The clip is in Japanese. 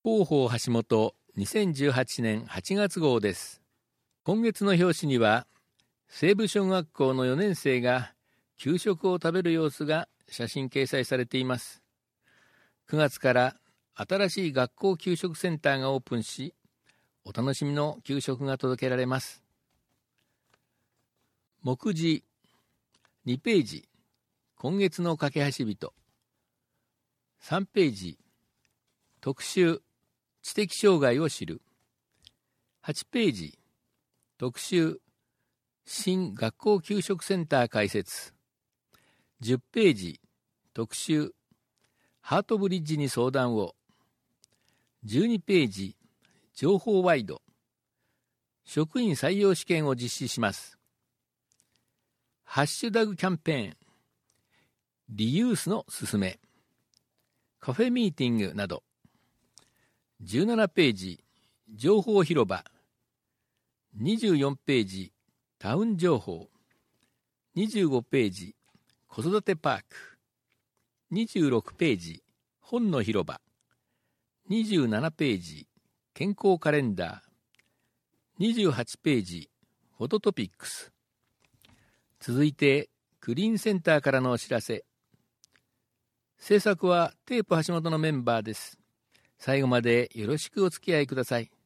広報橋本2018年8月号です。今月の表紙には西部小学校の4年生が給食を食べる様子が写真掲載されています。9月から新しい学校給食センターがオープンし、お楽しみの給食が届けられます。目次2ページ、今月の架け橋人。3ページ、特集知的障害を知る。8ページ、特集新学校給食センター開設。10ページ、特集ハートブリッジに相談を。12ページ、情報ワイド職員採用試験を実施します。ハッシュタグキャンペーンリユースのすすめ、カフェミーティングなど。17ページ、情報広場。24ページ、タウン情報。25ページ、子育てパーク。26ページ、本の広場。27ページ、健康カレンダー。28ページ、フォトトピックス。続いてクリーンセンターからのお知らせ。制作はテープ橋本のメンバーです。最後までよろしくお付き合いください。